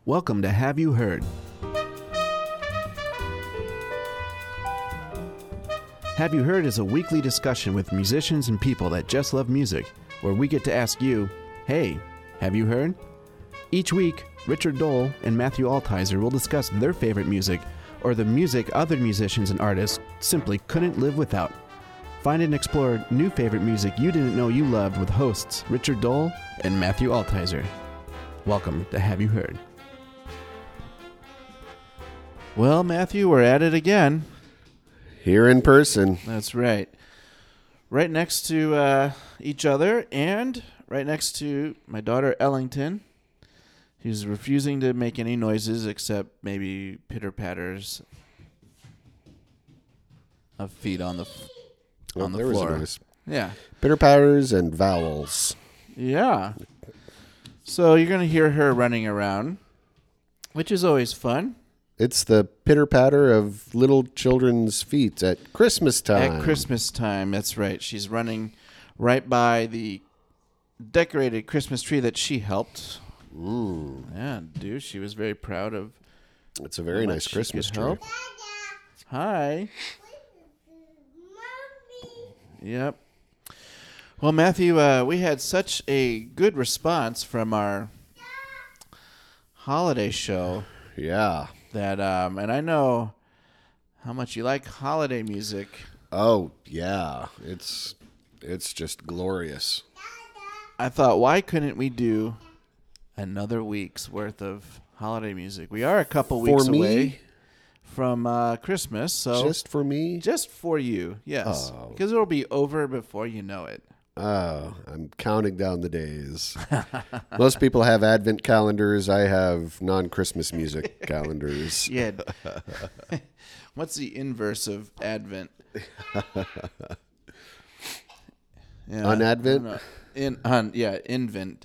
Welcome to Have You Heard? Have You Heard is a weekly discussion with musicians and people that just love music, where we get to ask you, hey, have you heard? Each week, Richard Dole and Matthew Altizer will discuss their favorite music, or the music other musicians and artists simply couldn't live without. Find and explore new favorite music you didn't know you loved with hosts Richard Dole and Matthew Altizer. Welcome to Have You Heard? Well, Matthew, we're at it again. Here in person. That's right. Right next to each other and right next to my daughter Ellington, who's refusing to make any noises except maybe pitter-patters of feet on the There floor. was a noise. Yeah. Pitter-patters and vowels. Yeah. So you're going to hear her running around, which is always fun. It's the pitter-patter of little children's feet at Christmas time. At Christmas time, that's right. She's running right by the decorated Christmas tree that she helped. Yeah, dude, she was very proud of. It's a very nice Christmas tree. Help. Hi. Yep. Well, Matthew, we had such a good response from our holiday show Yeah. that, and I know how much you like holiday music. Oh, yeah. It's just glorious. I thought, why couldn't we do another week's worth of holiday music? We are a couple weeks away from Christmas, so Just for me? just for you, yes, Oh. because it'll be over before you know it. Oh, I'm counting down the days. Most people have Advent calendars. I have non-Christmas music calendars. Yeah. What's the inverse of Advent? Yeah, On Advent? Invent.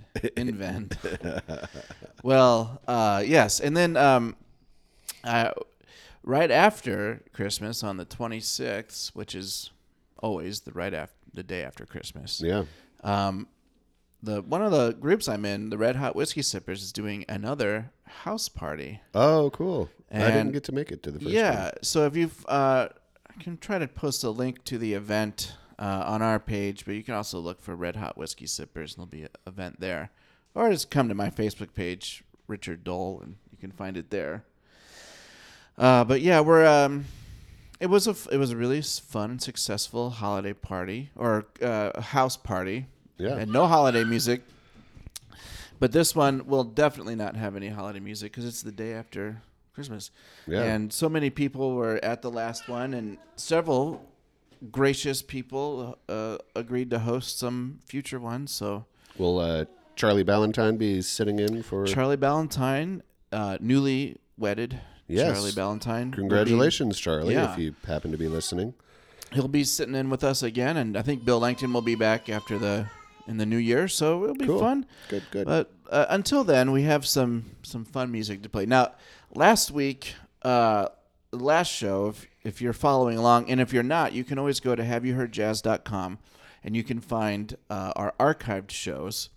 Well, yes, and then right after Christmas on the 26th, which is always the day after Christmas. Yeah. One of the groups I'm in, the Red Hot Whiskey Sippers, is doing another house party. Oh, cool. I didn't And- get to make it to the first Yeah, one. so if you've, I can try to post a link to the event on our page, but you can also look for Red Hot Whiskey Sippers, and there'll be an event there. Or just come to my Facebook page, Richard Dole, and you can find it there. But yeah, it was a really fun and successful holiday party, or house party. Yeah. And no holiday music. But this one will definitely not have any holiday music because it's the day after Christmas. Yeah. And so many people were at the last one, and several gracious people agreed to host some future ones. So Will Charlie Ballantyne be sitting in for... Charlie Ballantyne, newly wedded. Yes. Charlie Ballantyne. Congratulations, Charlie, Yeah. if you happen to be listening. He'll be sitting in with us again, and I think Bill Langton will be back in the new year, so it'll be Cool. fun. Good. But until then, we have some fun music to play. Now, last week, the last show, if you're following along, and if you're not, you can always go to haveyouheardjazz.com, and you can find our archived shows,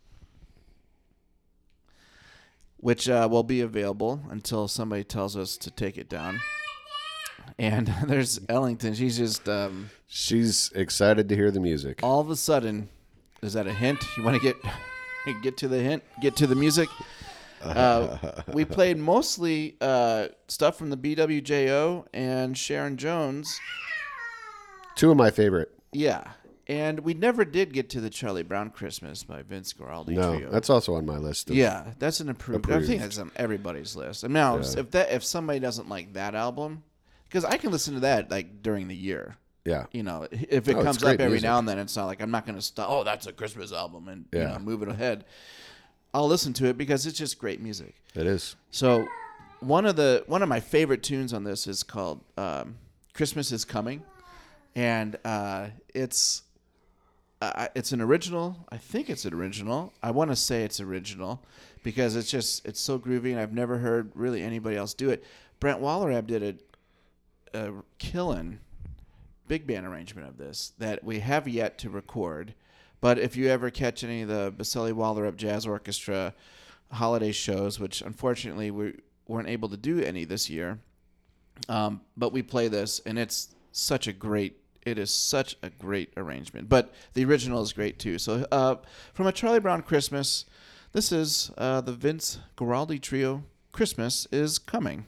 which will be available until somebody tells us to take it down. And there's Ellington. She's just She's excited to hear the music. all of a sudden. Is that a hint? You want to get to the hint? Get to the music? We played mostly stuff from the BWJO and Sharon Jones. Two of my favorite. Yeah. And we never did get to the Charlie Brown Christmas by Vince Guaraldi No, Trio. that's also on my list. Yeah, that's an improved. I think Approved. that's on everybody's list. And now, if somebody doesn't like that album, because I can listen to that like during the year. Yeah. You know, if it Oh, it's comes great up every music. now and then, it's not like I'm not going to stop. Oh, that's a Christmas album, and Yeah. move it ahead. I'll listen to it because it's just great music. It is. So, one of my favorite tunes on this is called "Christmas Is Coming," and it's an original. I think it's an original. I want to say it's original because it's so groovy, and I've never heard really anybody else do it. Brent Wallerab did a killin' big band arrangement of this that we have yet to record. But if you ever catch any of the Baselli Wallerup Jazz Orchestra holiday shows, which unfortunately we weren't able to do any this year. But we play this, and it is such a great arrangement. But the original is great too. So from A Charlie Brown Christmas, this is the Vince Guaraldi Trio, Christmas is Coming.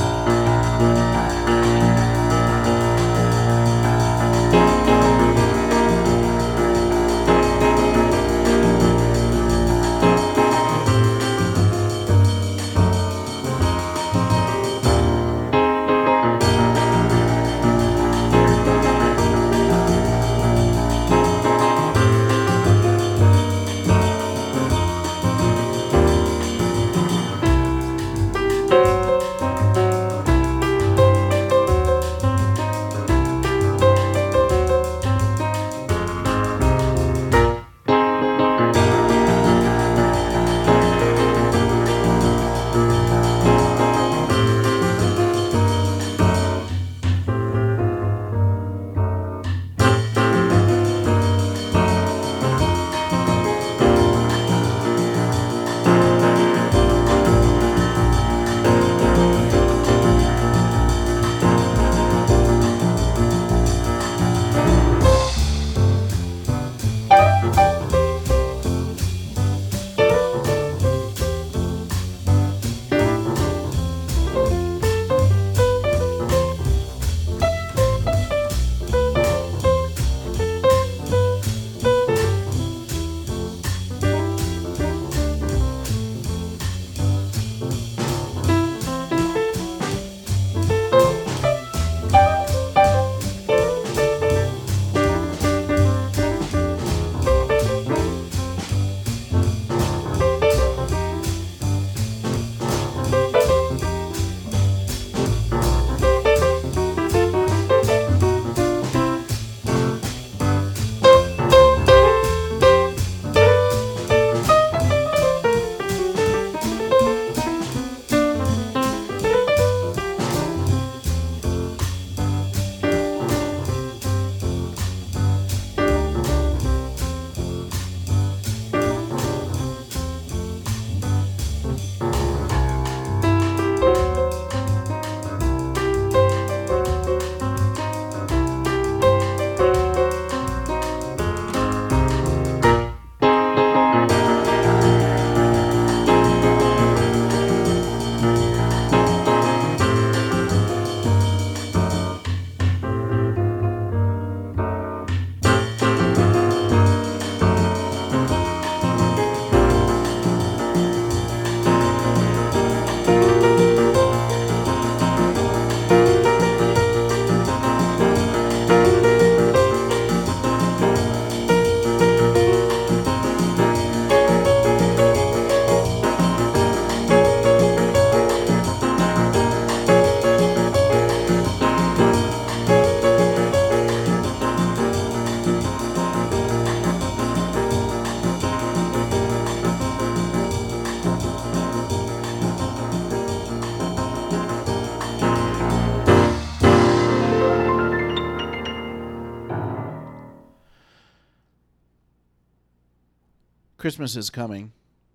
Christmas is Coming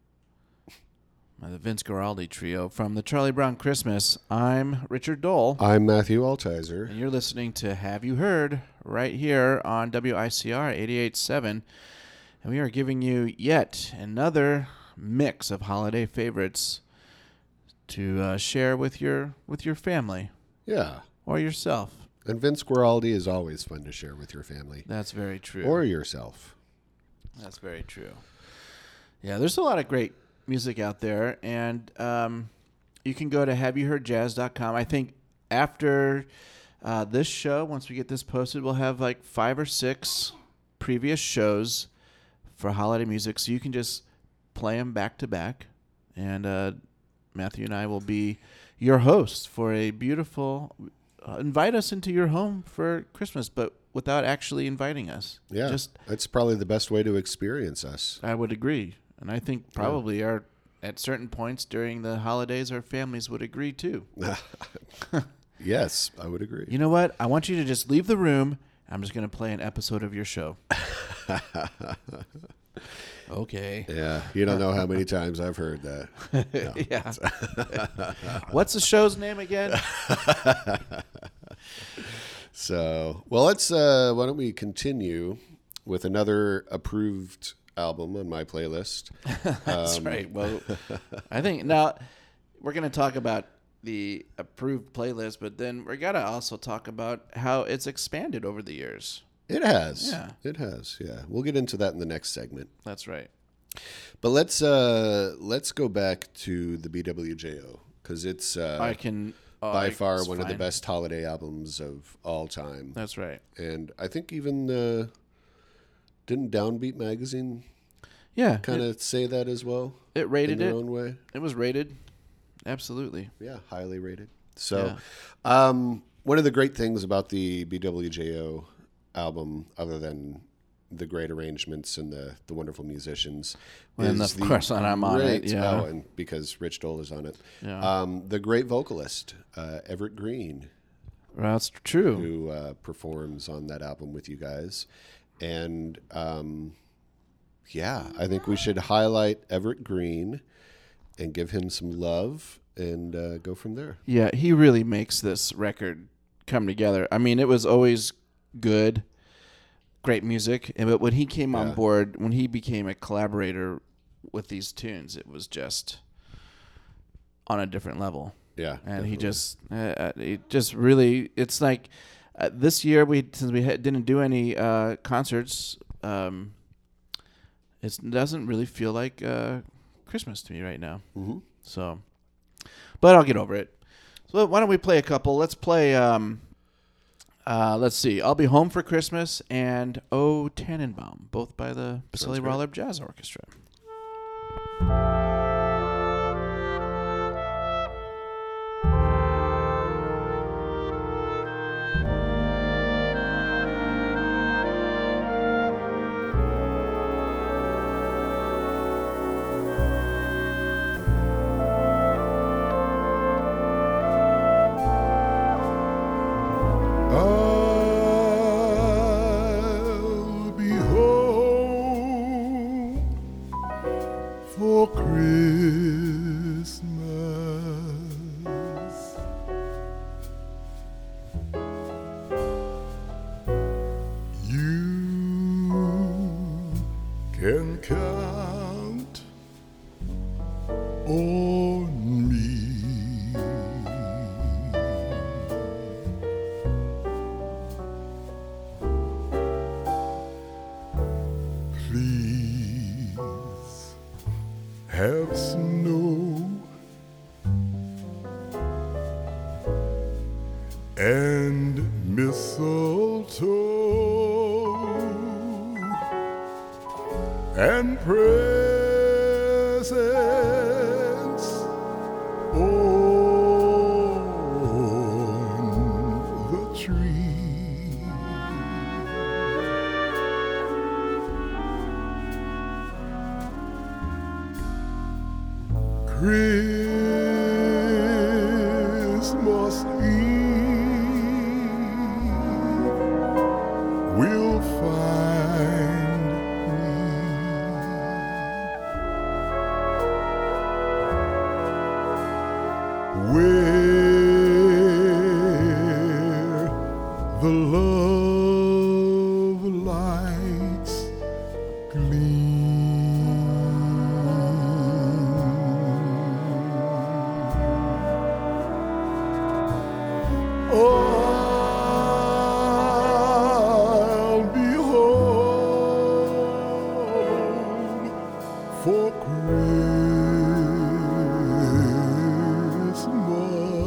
by the Vince Guaraldi Trio. From the Charlie Brown Christmas, I'm Richard Dole. I'm Matthew Altizer. And you're listening to Have You Heard right here on WICR 88.7. And we are giving you yet another mix of holiday favorites to share with your family. Yeah. Or yourself. And Vince Guaraldi is always fun to share with your family. That's very true. Or yourself. That's very true. Yeah, there's a lot of great music out there, and you can go to haveyouheardjazz.com. I think after this show, once we get this posted, we'll have like 5 or 6 previous shows for holiday music, so you can just play them back to back, and Matthew and I will be your hosts for a beautiful invite us into your home for Christmas, but without actually inviting us. Yeah, that's probably the best way to experience us. I would agree. And I think probably at certain points during the holidays, our families would agree too. Yes, I would agree. You know what? I want you to just leave the room. I'm just going to play an episode of your show. Okay. Yeah, you don't know how many times I've heard that. No. Yeah. What's the show's name again? So, well, let's. Why don't we continue with another approved album on my playlist? That's right. Well, I think now we're going to talk about the approved playlist, but then we're going to also talk about how it's expanded over the years. It has. Yeah. It has. Yeah. We'll get into that in the next segment. That's right. But let's go back to the BWJO because it's by far one of the best holiday albums of all time. That's right. And I think even didn't Downbeat magazine kind of say that as well? It rated in their own way. It was rated. Absolutely. Yeah, highly rated. So one of the great things about the BWJO album, other than the great arrangements and the wonderful musicians, and of course, I'm on it. Yeah, and because Rich Dole is on it. Yeah. The great vocalist Everett Green. Well, that's true. Who performs on that album with you guys, and I think we should highlight Everett Green and give him some love and go from there. Yeah, he really makes this record come together. I mean, it was always good. Great music, but when he came on board, when he became a collaborator with these tunes, it was just on a different level. Yeah, and definitely. It just really, it's like this year since we didn't do any concerts, it doesn't really feel like Christmas to me right now. Mm-hmm. So, but I'll get over it. So why don't we play a couple? Let's play. Let's see. I'll Be Home for Christmas and O Tannenbaum, both by the Basilli Roller Jazz Orchestra. Have snow and mistletoe and presents on the tree. Christmas Eve will find me where the love lights gleam. I'll be home for Christmas.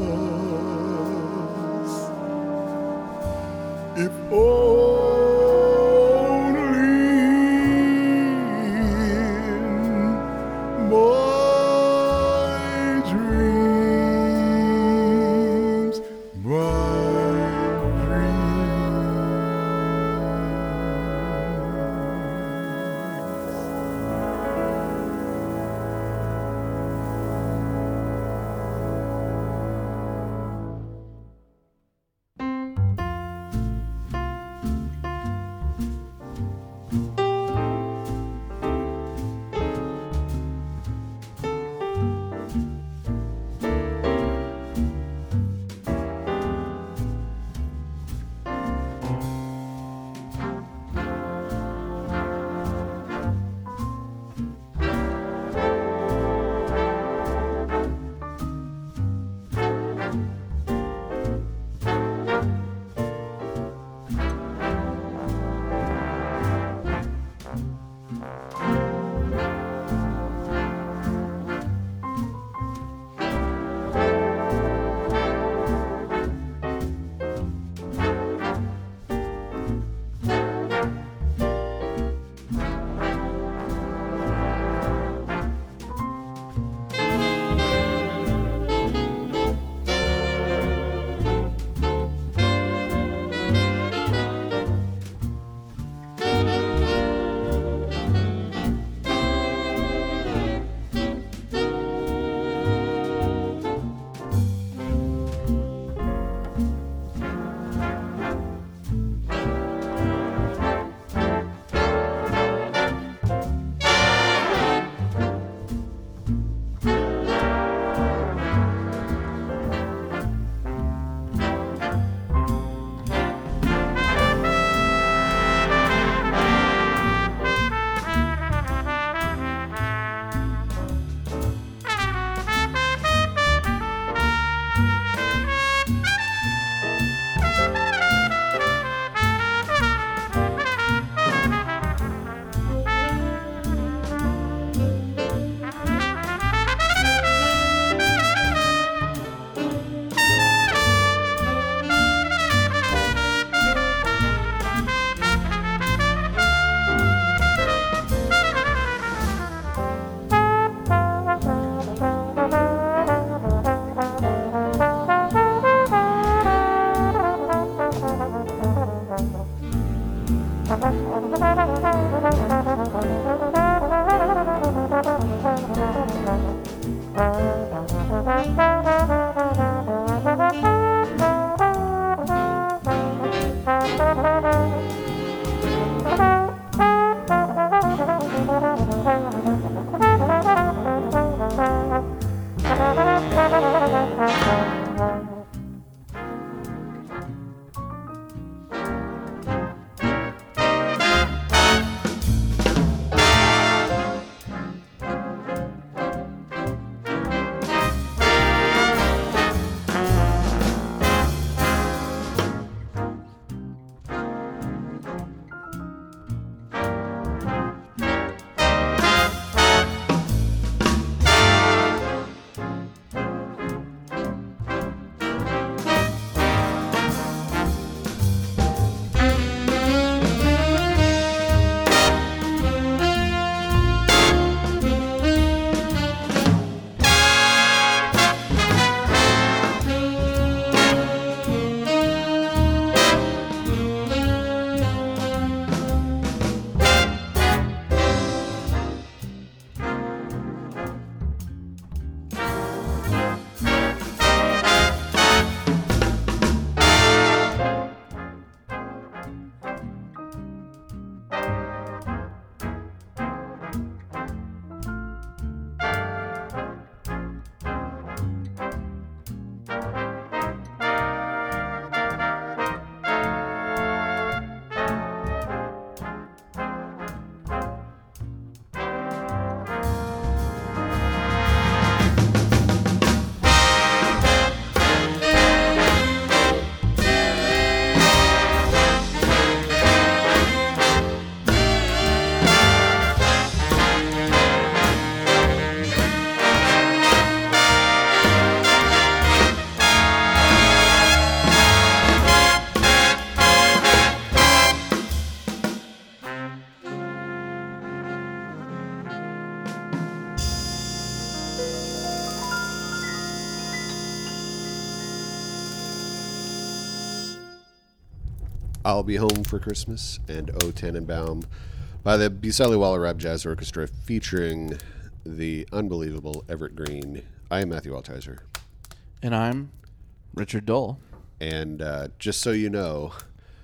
I'll Be Home for Christmas and O Tannenbaum by the Buseli Waller Jazz Orchestra featuring the unbelievable Everett Green. I am Matthew Altizer. And I'm Richard Dole. And just so you know,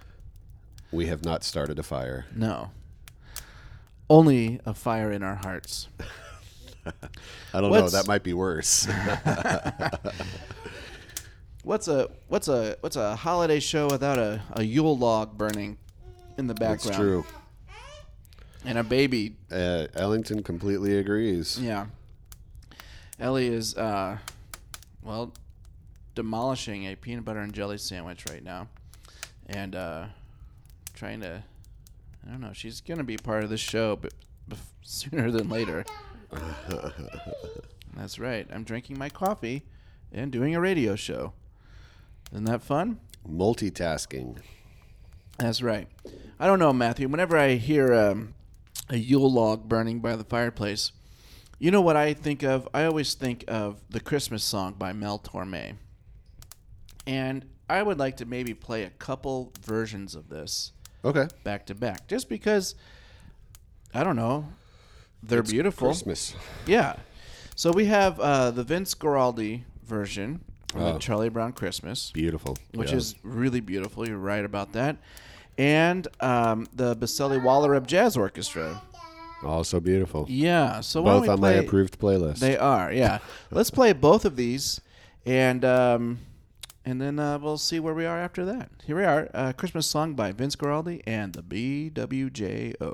we have not started a fire. No. Only a fire in our hearts. I don't know. That might be worse. What's a holiday show without a Yule log burning in the background? That's true. And a baby. Ellington completely agrees. Yeah. Ellie is, demolishing a peanut butter and jelly sandwich right now. And trying to, I don't know, she's going to be part of this show but sooner than later. That's right. I'm drinking my coffee and doing a radio show. Isn't that fun? Multitasking. That's right. I don't know, Matthew. Whenever I hear a Yule log burning by the fireplace, you know what I think of? I always think of the Christmas song by Mel Torme. And I would like to maybe play a couple versions of this back to back. Just because, I don't know, it's beautiful. Christmas. Yeah. So we have the Vince Guaraldi version of Charlie Brown Christmas. Beautiful. Which is really beautiful. You're right about that. And the Buseli Waller Jazz Orchestra. Also beautiful. Yeah. So both on my approved playlist. They are, yeah. Let's play both of these, and then we'll see where we are after that. Here we are, a Christmas song by Vince Guaraldi and the BWJO.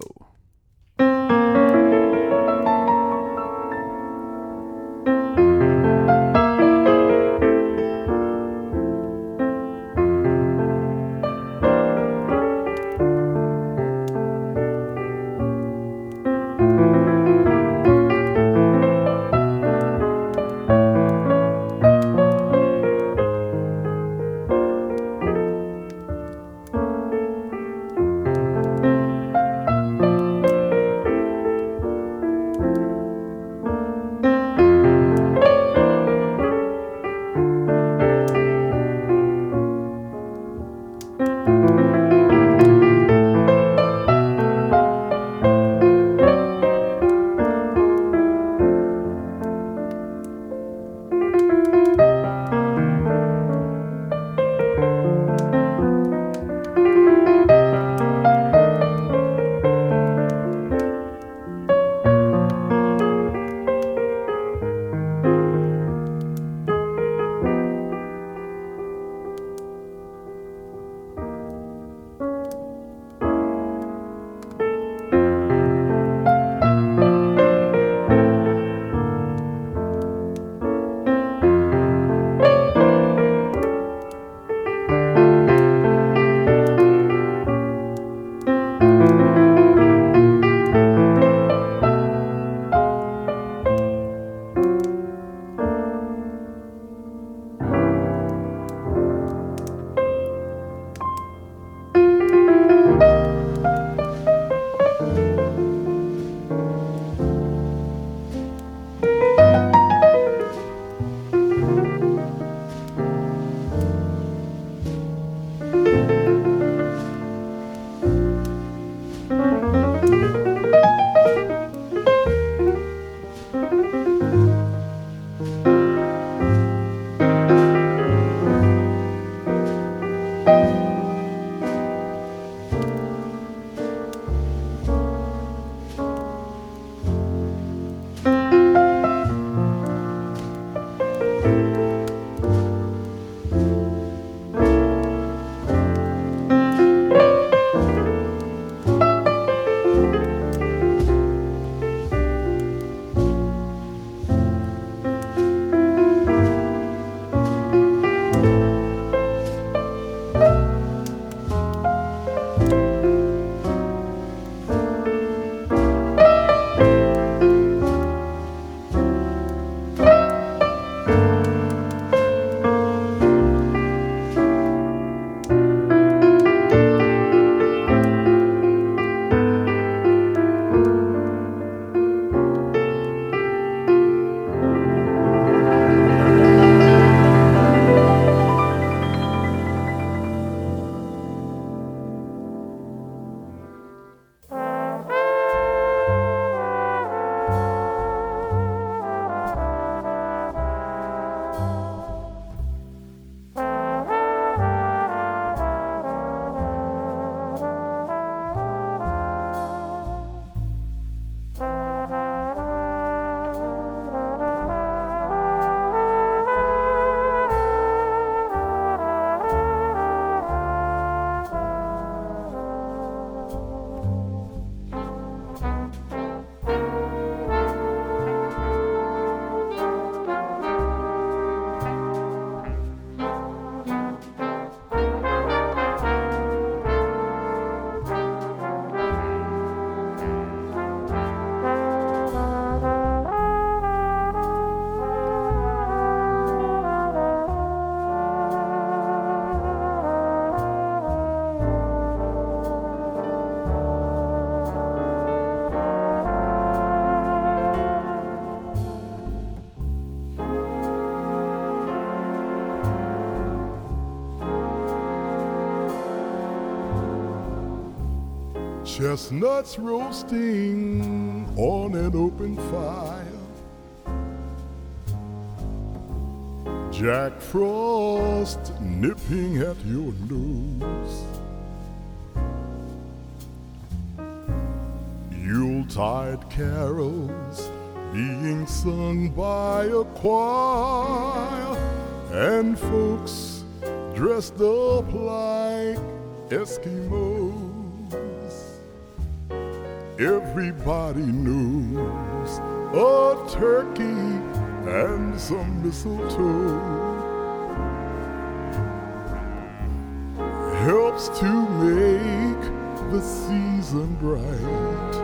chestnuts roasting on an open fire, Jack Frost nipping at your nose, Yuletide carols being sung by a choir, and folks dressed up like Eskimos. Everybody knows a turkey and some mistletoe helps to make the season bright.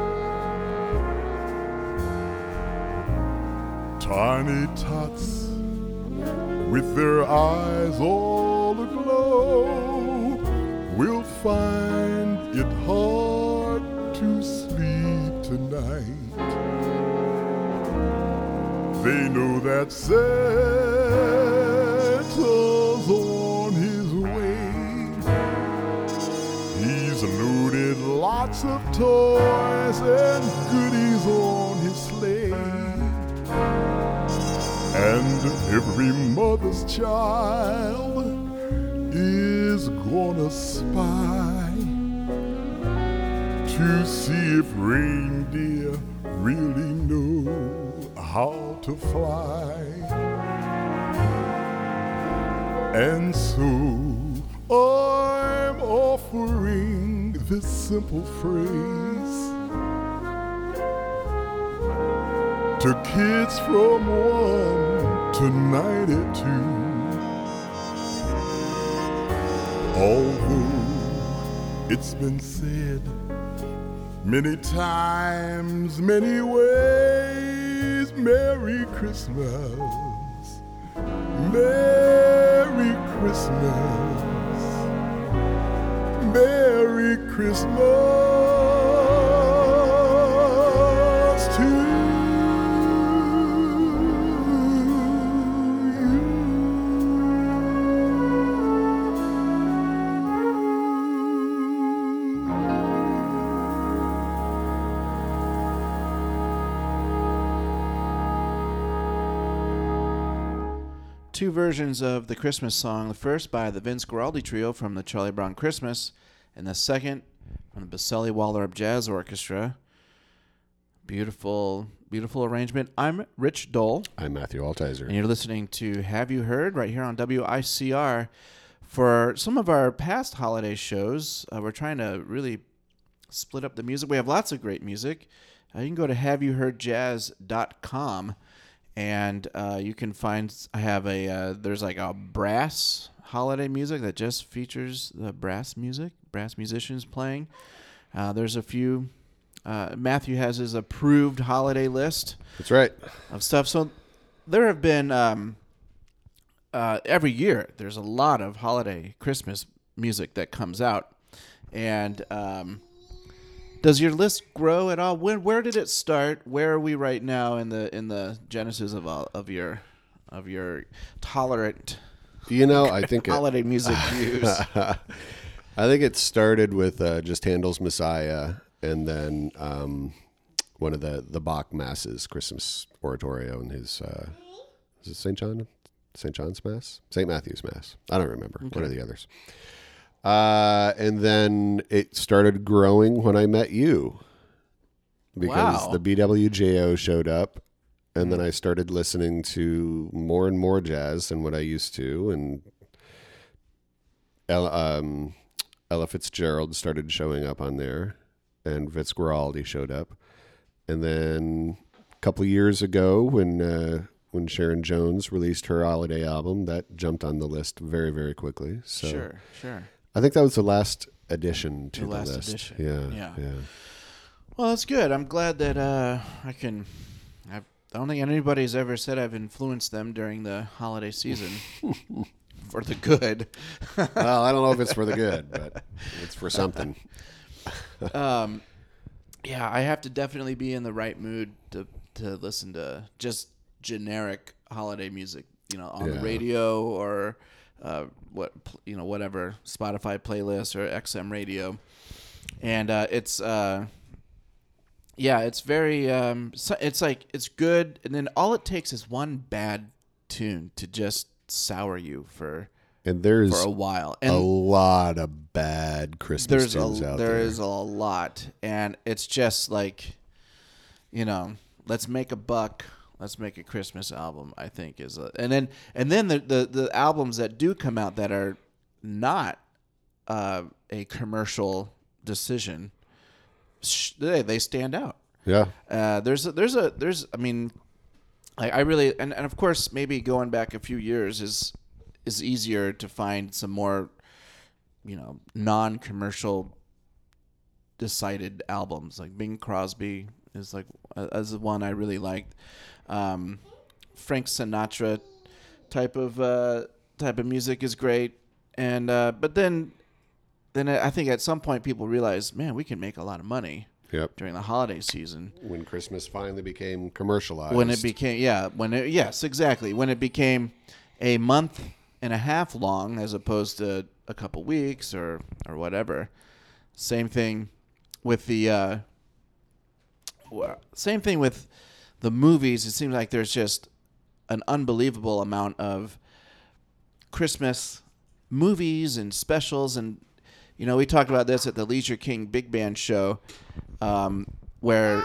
Tiny tots with their eyes all aglow will find it hard to sleep tonight. They know that Santa's on his way. He's loaded lots of toys and goodies on his sleigh. And every mother's child is gonna spy to see if reindeer really know how to fly. And so I'm offering this simple phrase to kids from 1 to 92. Although it's been said many times, many ways, Merry Christmas, Merry Christmas, Merry Christmas to you. Two versions of the Christmas song. The first by the Vince Guaraldi Trio from the Charlie Brown Christmas, and the second from the Baselli Wallrep Jazz Orchestra. Beautiful, beautiful arrangement. I'm Rich Dole. I'm Matthew Altizer. And you're listening to Have You Heard? Right here on WICR. For some of our past holiday shows, we're trying to really split up the music. We have lots of great music. You can go to haveyouheardjazz.com. And you can find, there's like a brass holiday music that just features the brass musicians playing. There's a few, Matthew has his approved holiday list. That's right. Of stuff. So there have been, every year, there's a lot of holiday Christmas music that comes out. And does your list grow at all? Where did it start? Where are we right now in the genesis of your tolerant? I think holiday music views. I think it started with just Handel's Messiah, and then one of the Bach masses, Christmas oratorio, and his is it St. John's Mass, St. Matthew's Mass. I don't remember. Okay. One of the others. And then it started growing when I met you, because the BWJO showed up, and then I started listening to more and more jazz than what I used to, and Ella Fitzgerald started showing up on there, and Vince Guaraldi showed up, and then a couple of years ago when Sharon Jones released her holiday album, that jumped on the list very, very quickly. So Sure. I think that was the last addition to the list. Addition. Yeah. Well, that's good. I'm glad that I don't think anybody's ever said I've influenced them during the holiday season for the good. Well, I don't know if it's for the good, but it's for something. Yeah, I have to definitely be in the right mood to listen to just generic holiday music, on the radio or whatever Spotify playlist or XM radio. And it's it's very it's like it's good, and then all it takes is one bad tune to just sour you for a while. And a lot of bad Christmas tunes out there. There is a lot, and it's just like, let's make a buck. Let's make a Christmas album, I think and then the albums that do come out that are not a commercial decision, they stand out. Yeah. I really, and of course maybe going back a few years is easier to find some more, non-commercial decided albums. Like Bing Crosby is as the one I really liked. Frank Sinatra type of music is great, and but then I think at some point people realize, man, we can make a lot of money. Yep. During the holiday season, when Christmas finally became commercialized, when it became yes, exactly, when it became a month and a half long as opposed to a couple weeks or whatever. Same thing with the movies. It seems like there's just an unbelievable amount of Christmas movies and specials, and we talked about this at the Leisure King Big Band show, where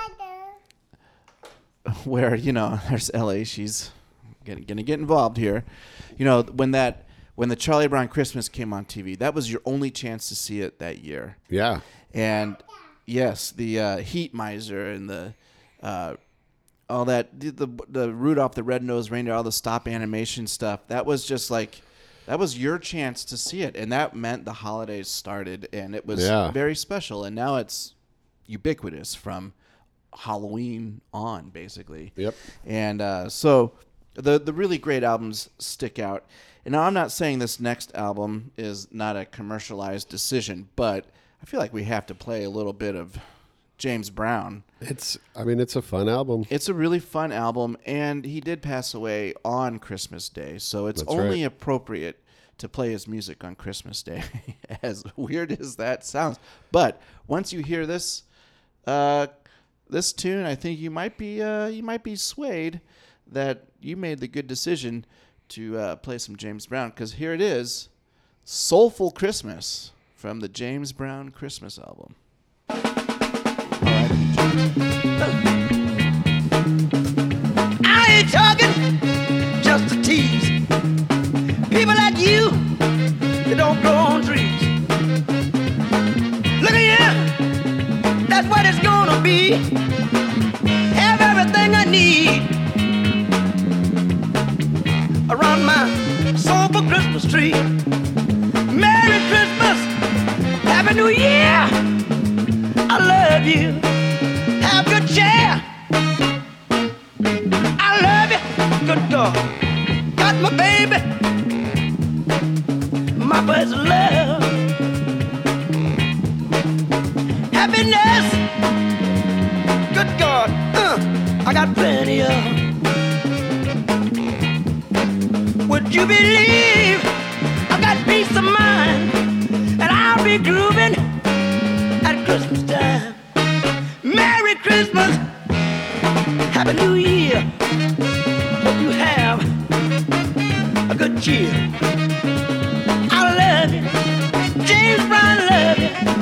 there's Ellie. She's gonna get involved here. When the Charlie Brown Christmas came on TV, that was your only chance to see it that year. Yeah. And yes, the Heat Miser and the all that, the Rudolph the Red-Nosed Reindeer, all the stop animation stuff. That was just like, that was your chance to see it, and that meant the holidays started, and it was very special. And now it's ubiquitous from Halloween on, basically. Yep. And so the really great albums stick out. And now I'm not saying this next album is not a commercialized decision, but I feel like we have to play a little bit of James Brown. It's a fun album. It's a really fun album, and he did pass away on Christmas Day, so it's only appropriate to play his music on Christmas Day, as weird as that sounds. But once you hear this tune, I think you might be swayed that you made the good decision to play some James Brown, because here it is, Soulful Christmas from the James Brown Christmas album. I ain't talking just to tease. People like you don't grow on trees. Look at you, that's what it's gonna be. Have everything I need around my soulful Christmas tree. Merry Christmas, Happy New Year. I love you. Have good cheer. I love you. Good God. Got my baby. My first love. Happiness. Good God. I got plenty of. Would you believe I got peace of mind, and I'll be grooving at Christmas time. Merry Christmas, Happy New Year. Hope you have a good cheer. I love you, James Brown, love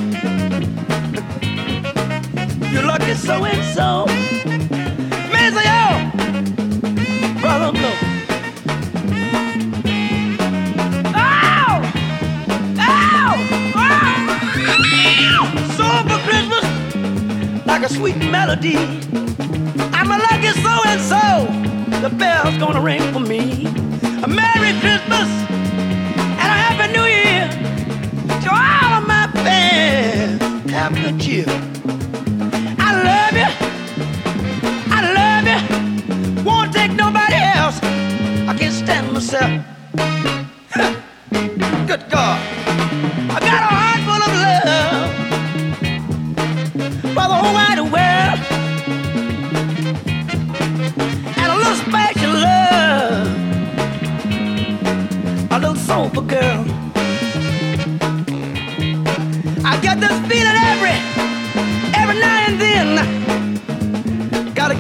you. You're lucky so and so. Miss yo, brother blow. Soul for Christmas, like a sweet melody. I'm a lucky so-and-so. The bell's gonna ring for me. A Merry Christmas and a Happy New Year to all of my fans. Have good cheer. I love you. I love you. Won't take nobody else. I can't stand myself. Good God. I got a heart full of love for the whole wide world, and a little special love, a little soulful girl. I get this feeling every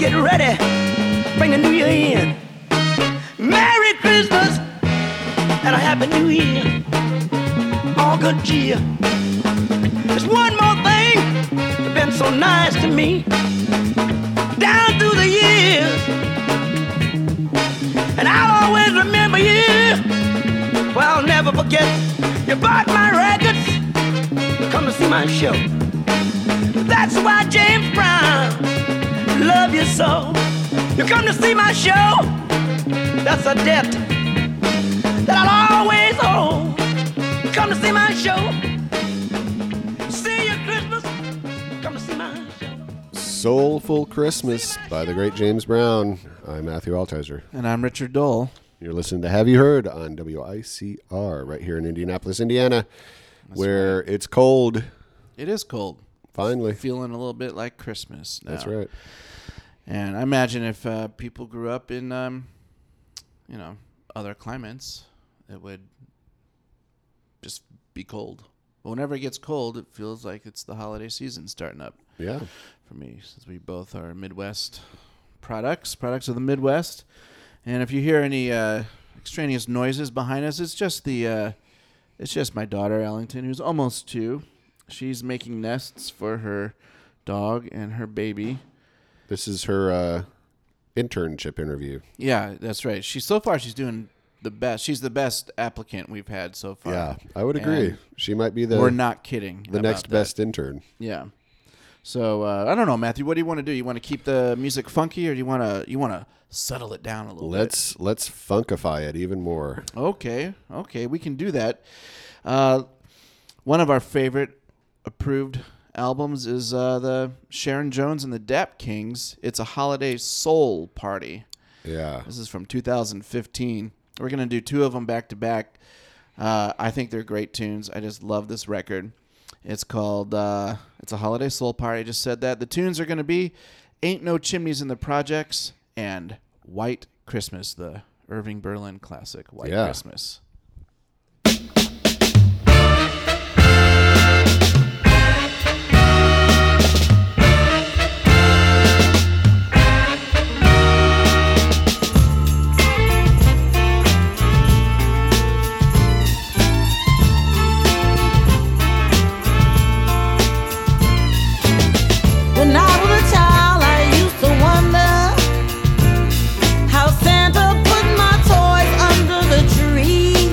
get ready, bring the new year in. Merry Christmas and a Happy New Year. All good cheer. There's one more thing that's been so nice to me down through the years, and I'll always remember you. Well, I'll never forget. You bought my records, come to see my show. That's why James Brown love you so. You come to see my show. That's a debt that I'll always owe. Come to see my show. See you Christmas. Come to see my show. Soulful Christmas by the great James Brown. I'm Matthew Altizer. And I'm Richard Dole. You're listening to Have You Heard on WICR right here in Indianapolis, Indiana, where it's cold. It is cold. Finally. Feeling a little bit like Christmas now. That's right. And I imagine if people grew up in, other climates, it would just be cold. But whenever it gets cold, it feels like it's the holiday season starting up. Yeah. For me, since we both are Midwest products of the Midwest. And if you hear any extraneous noises behind us, it's just my daughter Ellington, who's almost 2. She's making nests for her dog and her baby. This is her internship interview. Yeah, that's right. She's doing the best. She's the best applicant we've had so far. Yeah, I would agree. And she might be we're not kidding. The next best intern. Yeah. So I don't know, Matthew. What do you want to do? You want to keep the music funky, or do you want to settle it down a little bit? Let's funkify it even more. Okay, we can do that. One of our favorite approved albums is the Sharon Jones and the Dap Kings. It's a holiday soul party. Yeah. This is from 2015. We're going to do 2 of them back to back. I think they're great tunes. I just love this record. It's called It's a Holiday Soul Party. I just said that. The tunes are going to be Ain't No Chimneys in the Projects and White Christmas, the Irving Berlin classic White Christmas. When I was a child, I used to wonder how Santa put my toys under the tree.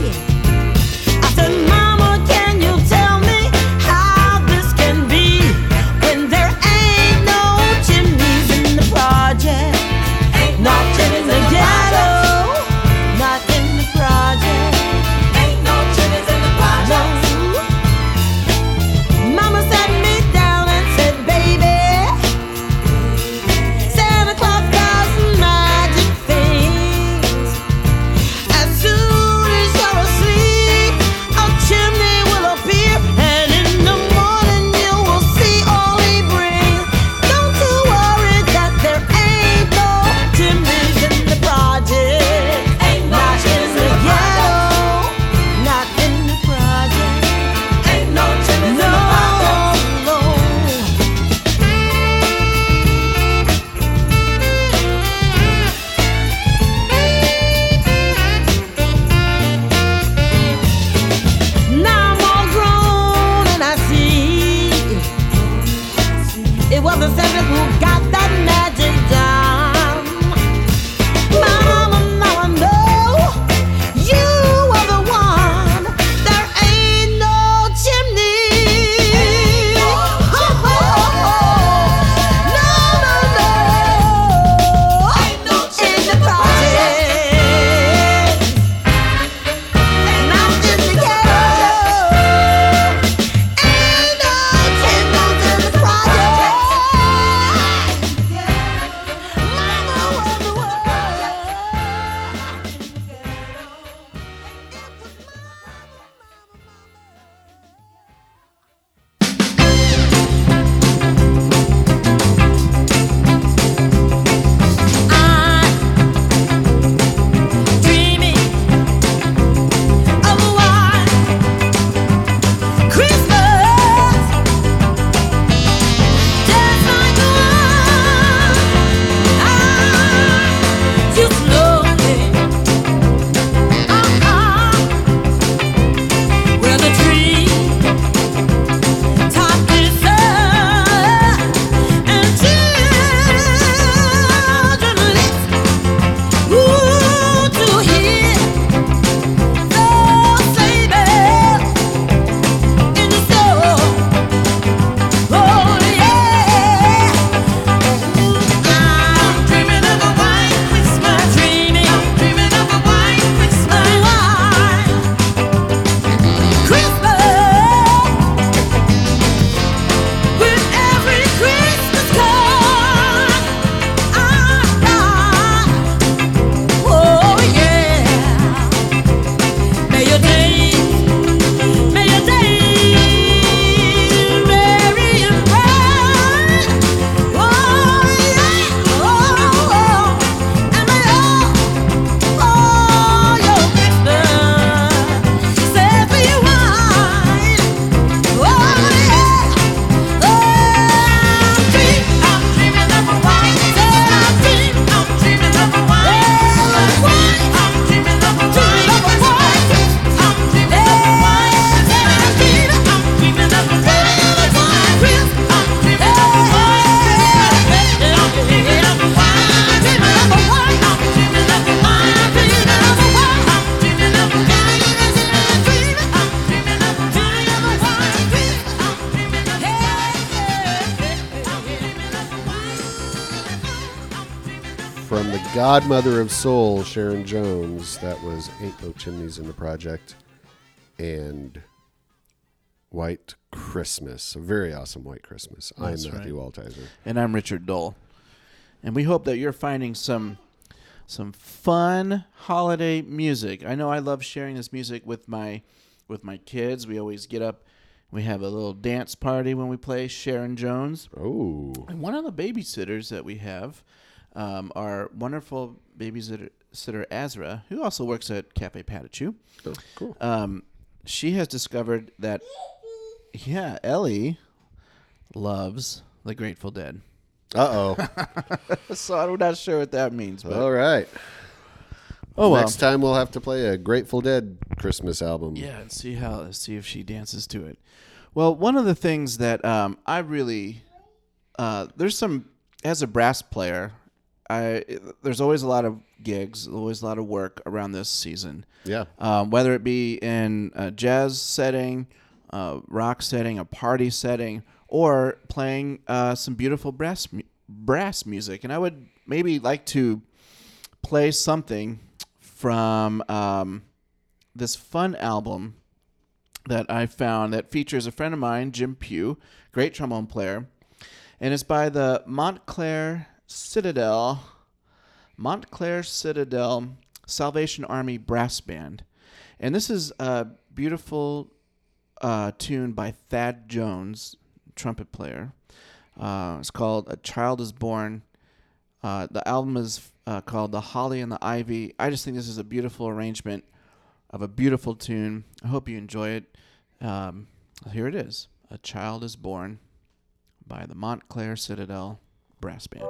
godmother of soul, Sharon Jones. That was Ain't No Chimneys in the Project. And White Christmas. A very awesome White Christmas. That's I'm Matthew Altizer. And I'm Richard Dole. And we hope that you're finding some fun holiday music. I know I love sharing this music with my kids. We always get up. We have a little dance party when we play Sharon Jones. Oh. And one of the babysitters that we have, our wonderful babysitter Azra, who also works at Cafe Patachu. Oh, cool. She has discovered that, Ellie loves the Grateful Dead. Uh-oh. So I'm not sure what that means. But All right. oh well. Next time we'll have to play a Grateful Dead Christmas album. Yeah, and see if she dances to it. Well, one of the things that I really there's some, as a brass player, there's always a lot of gigs, always a lot of work around this season. Yeah. Whether it be in a jazz setting, rock setting, a party setting, or playing some beautiful brass music. And I would maybe like to play something from this fun album that I found that features a friend of mine, Jim Pugh, great trombone player, and it's by the Montclair Citadel Salvation Army Brass Band. And this is a beautiful tune by Thad Jones, trumpet player. It's called A Child is Born. The album is called The Holly and the Ivy. I just think this is a beautiful arrangement of a beautiful tune. I hope you enjoy it. Here it is, A Child is Born by the Montclair Citadel Brass Band.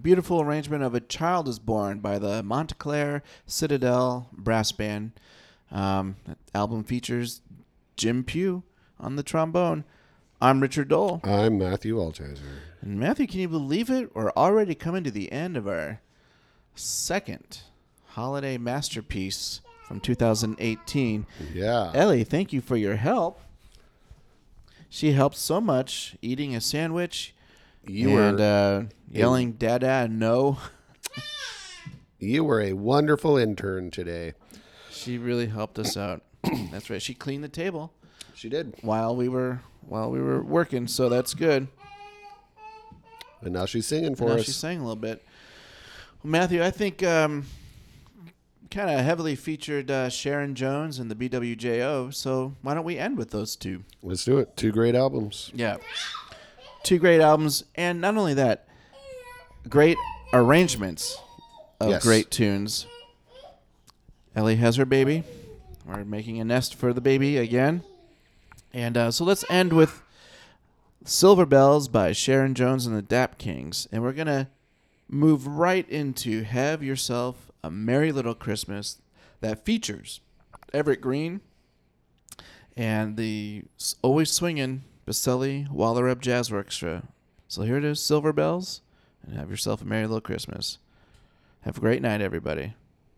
beautiful arrangement of A Child is Born by the Montclair Citadel Brass Band. That album features Jim Pugh on the trombone. I'm Richard Dole. I'm Matthew Altizer. And Matthew, can you believe it? We're already coming to the end of our second holiday masterpiece from 2018. Yeah. Ellie, thank you for your help. She helped so much eating a sandwich and yelling "Dada, no." You were a wonderful intern today. She really helped us out. That's right. She cleaned the table She did. while we were working, so that's good. And now she's singing for Now us. she sang a little bit. Well, Matthew, I think kind of heavily featured Sharon Jones and the BWJO, so why don't we end with those two? Let's do it. 2 great albums. Yeah. 2 great albums, and not only that, great arrangements of Yes. great tunes. Ellie has her baby. We're making a nest for the baby again. And so let's end with Silver Bells by Sharon Jones and the Dap Kings. And we're going to move right into Have Yourself a Merry Little Christmas that features Everett Green and the always swinging Baselli Wallereb Jazz Orchestra. So here it is, Silver Bells, and have yourself a Merry Little Christmas. Have a great night, everybody.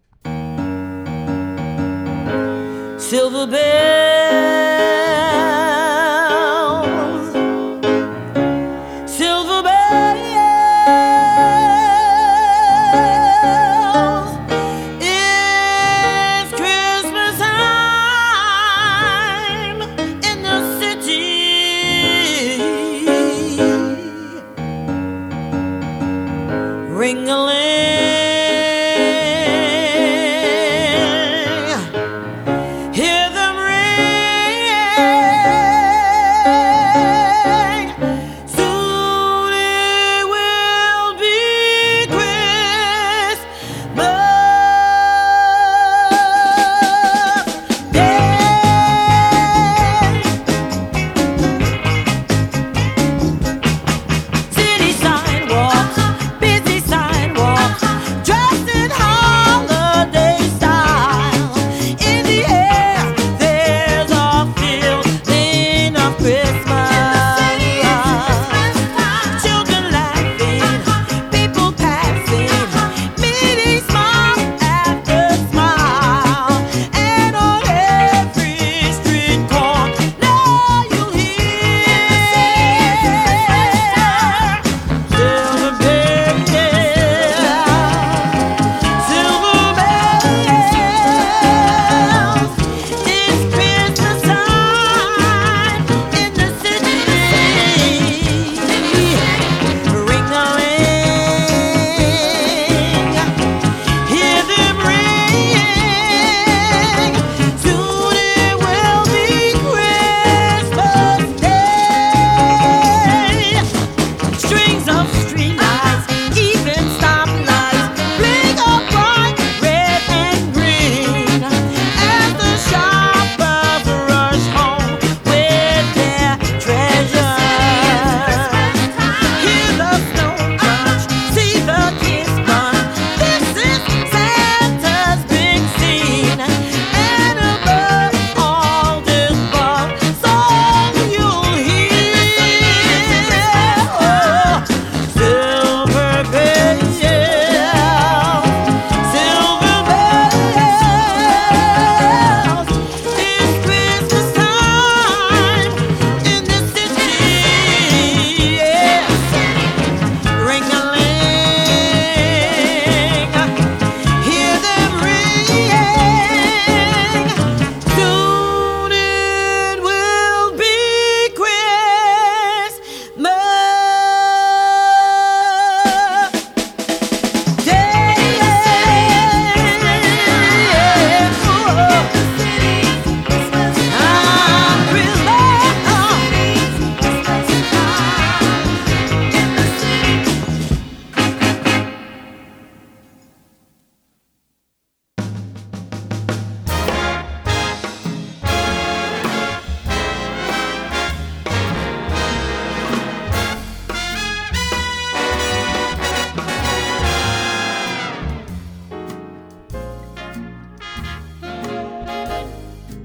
Silver bells, silver bells, it's Christmas time in the city. Ring-a-ling, hear them ring.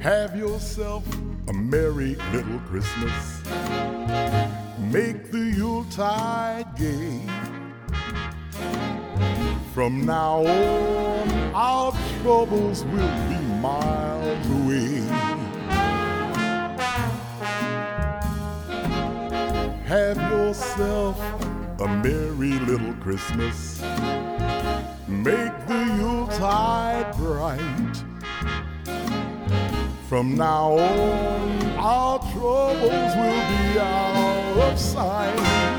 Have yourself a merry little Christmas. Make the Yuletide gay. From now on, our troubles will be miles away. Have yourself a merry little Christmas. Make the Yuletide bright. From now on, our troubles will be out of sight.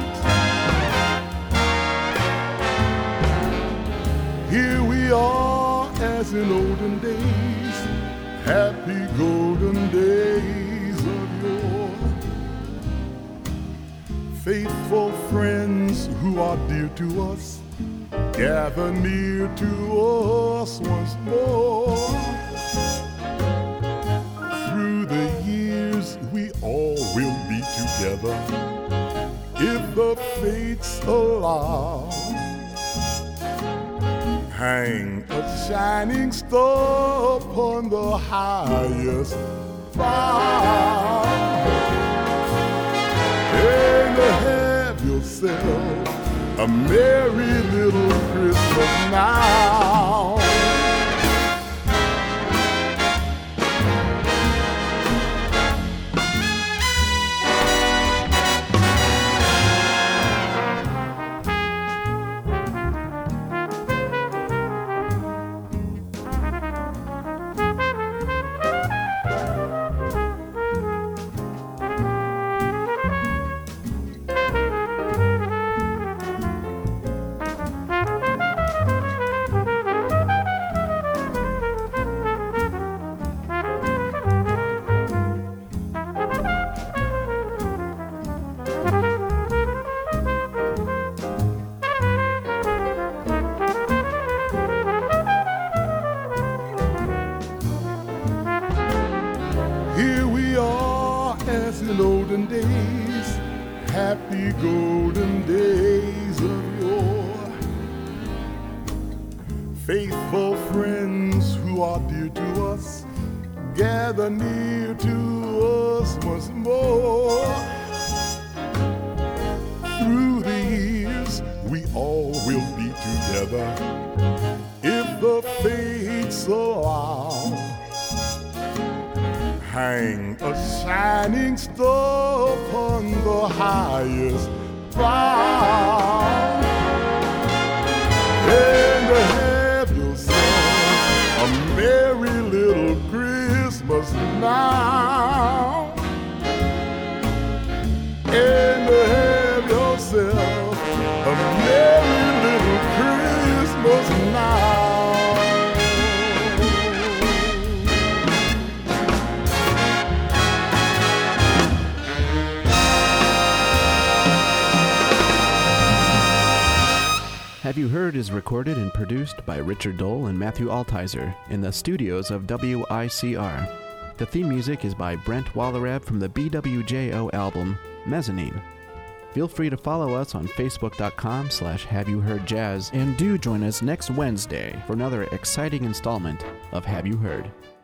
Here we are as in olden days, happy golden days of yore. Faithful friends who are dear to us, gather near to us once more. Through the years we all will be together, if the fates allow. Hang a shining star upon the highest bough, and have yourself a merry little Christmas now. Here we are as in olden days, happy golden days of yore. Faithful friends who are dear to us, gather near to us once more. Through the years we all will be together, if the fates allow. Hang a shining star upon the highest bough, and have yourself a merry little Christmas now, and have yourself a merry little Christmas now. Have You Heard is recorded and produced by Richard Dole and Matthew Altizer in the studios of WICR. The theme music is by Brent Wallerab from the BWJO album Mezzanine. Feel free to follow us on Facebook.com/HaveYouHeardJazz, and do join us next Wednesday for another exciting installment of Have You Heard.